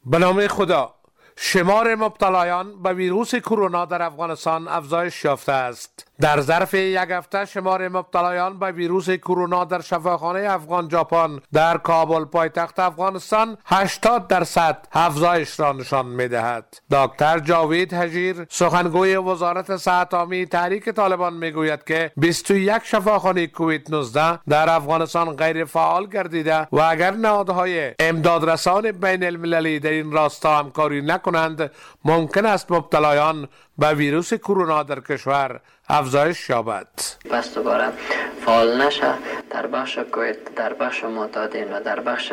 به نام خدا. شمار مبتلایان به ویروس کرونا در افغانستان افزایش یافته است. در ظرف یک هفته شمار مبتلایان به ویروس کرونا در شفاخانه افغان ژاپن در کابل پایتخت افغانستان 80% افزایش را نشان می‌دهد. دکتر جاوید حجیر سخنگوی وزارت صحت عامه تحریک طالبان میگوید که 21 شفاخانه کووید 19 در افغانستان غیر فعال گردیده و اگر نهادهای امدادرسان بین المللی در این راستا همکاری نکنند ممکن است مبتلایان به ویروس کرونا در کشور افزایش یابد. پس دوباره فعال نشه در بخش کویت، در بخش معتادین و در بخش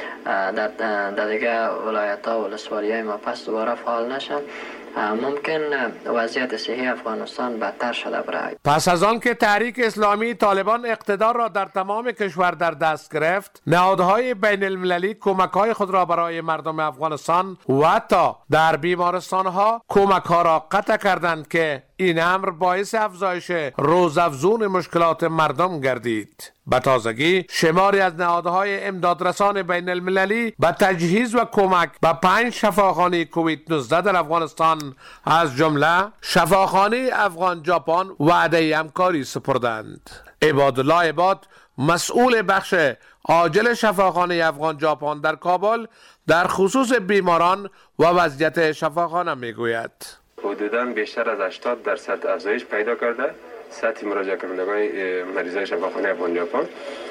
در دیگه ولایت ها و ولسوالی های ما پس دوباره فعال نشه، ممکن وضعیت صحی افغانستان بدتر شده برای. پس از آن که تحریک اسلامی طالبان اقتدار را در تمام کشور در دست گرفت، نهادهای بین المللی کمک‌های خود را برای مردم افغانستان و حتی در بیمارستان‌ها کمک‌ها را قطع کردند که این امر باعث افزایش روزافزون مشکلات مردم گردید. به تازگی شماری از نهادهای امدادرسان بین المللی به تجهیز و کمک به 5 شفاخانه کووید 19 در افغانستان از جمله شفاخانه افغان ژاپن وعده همکاری سپردند. عبادالله عباد مسئول بخش عاجل شفاخانه افغان ژاپن در کابل در خصوص بیماران و وضعیت شفاخانه میگوید. حدوداً بیشتر از 80% افزایش پیدا کرده سطح مراجعه کنندگان مریضای شفاخانه افغان ژاپن،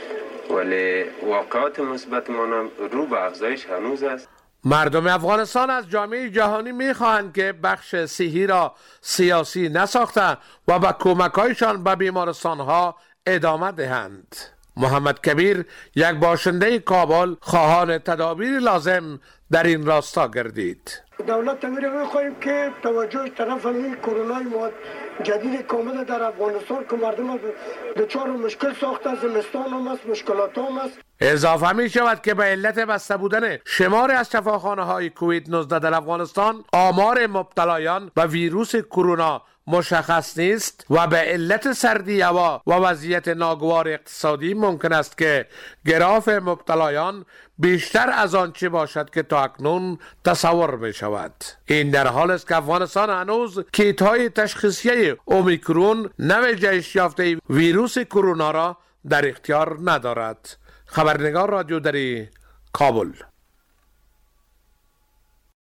ولی واقعات مثبت ما رو به افزایش هنوز است. مردم افغانستان از جامعه جهانی میخواهند که بخش صحی را سیاسی نساخته و با کمک‌هایشان به بیمارستان‌ها ادامه دهند. محمد کبیر یک باشنده کابل خواهان تدابیر لازم در این راستا گردید. دولت امیر می‌خواهیم که توجه طرف این کرونا جدید کامل در افغانستان که مردم دچار مشکل ساخته، زمستان هم است، مشکلات هم است. اضافه می شود که به علت بسته بودن شمار از شفاخانه های کووید 19 در افغانستان آمار مبتلایان به ویروس کرونا مشخص نیست و به علت سردی هوا و وضعیت ناگوار اقتصادی ممکن است که گراف مبتلایان بیشتر از آنچه باشد که تا اکنون تصور می شود. این در حال است که افغانستان هنوز کیت های تشخیصی اومیکرون نوع جهش یافته ویروس کرونا را در اختیار ندارد. خبرنگار رادیو دری کابل.